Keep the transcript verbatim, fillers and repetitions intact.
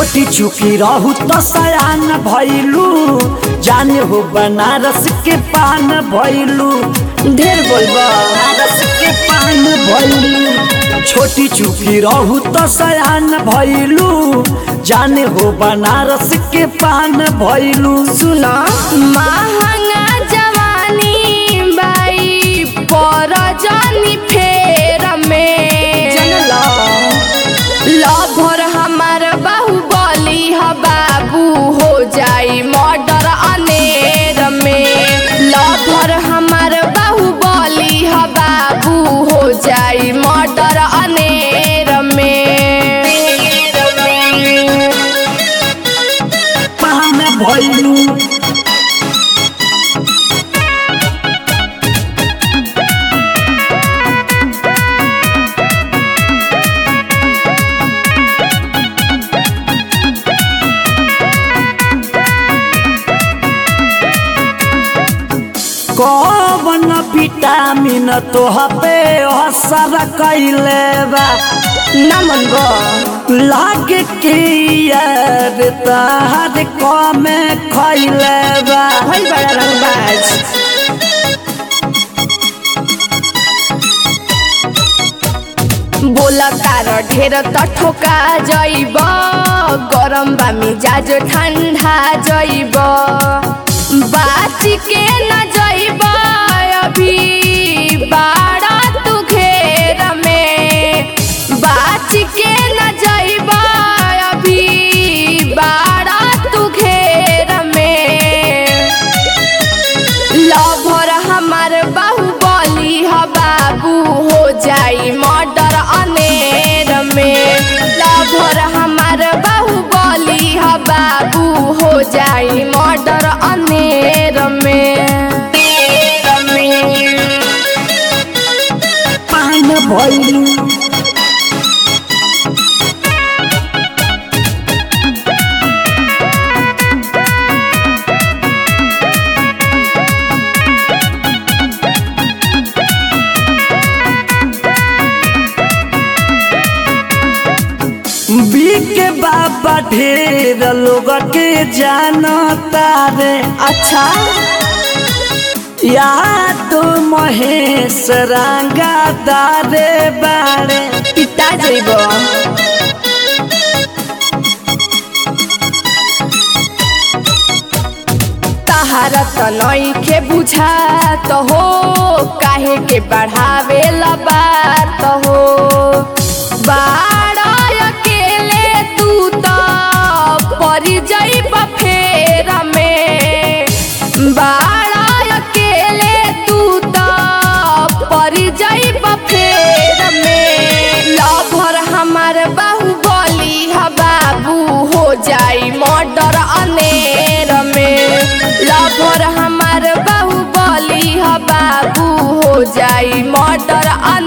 छोटी चुकी रहू तो सयान भइलू, जाने हो बनारस के पान भइलू। ढेर बोलबा बनारस के पान भइलू। छोटी चुकी रहू तो सयान भइलू, जाने हो बनारस के पान भइलू। सुना महंगा जवानी बाई पर जानी फेर में जनला लभर हमार बाहुबली ह बाबू हो जाई मर्डर अनेर में। लभर हमार बाहुबली ह बाबू हो जाई मर्डर अनेर में। पान भइलू। कौन विटामिन तोह पे असर कैले बा? नमन गो लागे के यार तहर कमे खैले बा। भइल बड़ा रंगबाज बोला तार ढेर त ठोका जइब, गरम बा मिजाज ठंडा जइब। बाच के न जइब अभी बाड़ा तू घेर में। बाच के न जइब अभी बाड़ा तू घेर में। लभर हमार बाहुबली ह बाबू हो जाई मर्डर अनेर में। लभर हमार बाहुबली ह बाबू हो जाई मर्डर अनेर में। पान भइलू। बीके बाबा ढेर लोग के जानता रे। अच्छा या तो महेश रंगा दारे बारे। पिता जइब तहारा त नइखे बुझात हो, काहे के बढ़ावे ला बात हो। बाड़ा अकेले तू त परि जइब फेर में। बाड़ा अकेले तू त परि जइब फेर में। लभर हमार बाहुबली ह बाबू हो जाई मर्डर अनेर में। लभर हमार बाहुबली ह बाबू हो जाई मर्डर अनेर